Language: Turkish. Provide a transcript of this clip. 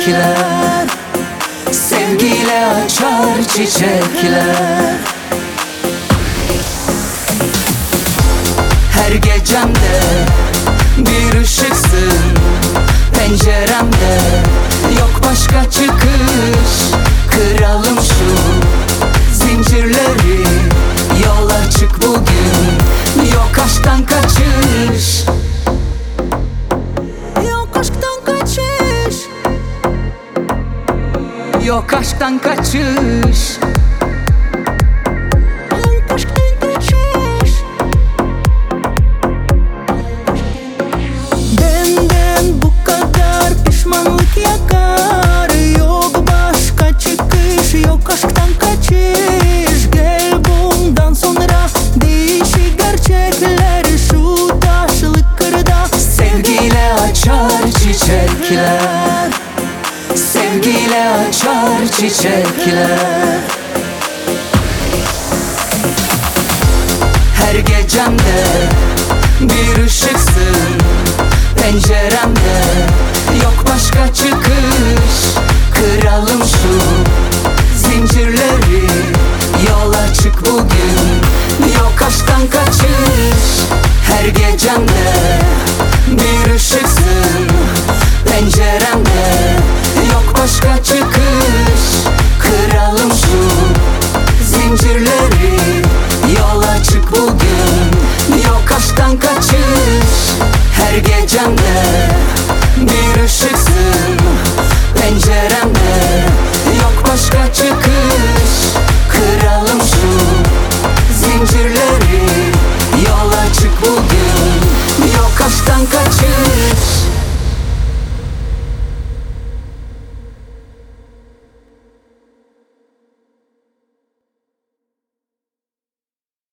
çiçekler, sevgiyle açar çiçekler. Her gecemde bir ışıksın penceremde, yok başka çıkış. Kıralım şu zincirleri, yola çık bugün, yok aşktan kaçış. Yok aşktan kaçış. Yok aşktan kaçış. Benden bu kadar pişmanlık yakar. Yok başka çıkış, yok aşktan kaçış. Gel bundan sonra değişik gerçekler şu taşlı kırda. Sevgiyle açar çiçekler, sevgiyle açar çiçekler. Her gecemde bir ışıksın penceremde, yok başka çıkış. Kıralım şu zincirleri, yola çık bugün, yok aşktan kaçış. Her gecemde bir ışıksın penceremde, yok başka çıkış. Kıralım şu zincirleri, yola çık bugün, yok aşktan kaçış. Her gecemde bir ışıksın penceremde, yok başka çıkış. Kıralım şu zincirleri, yola çık bugün, yok aşktan kaçış.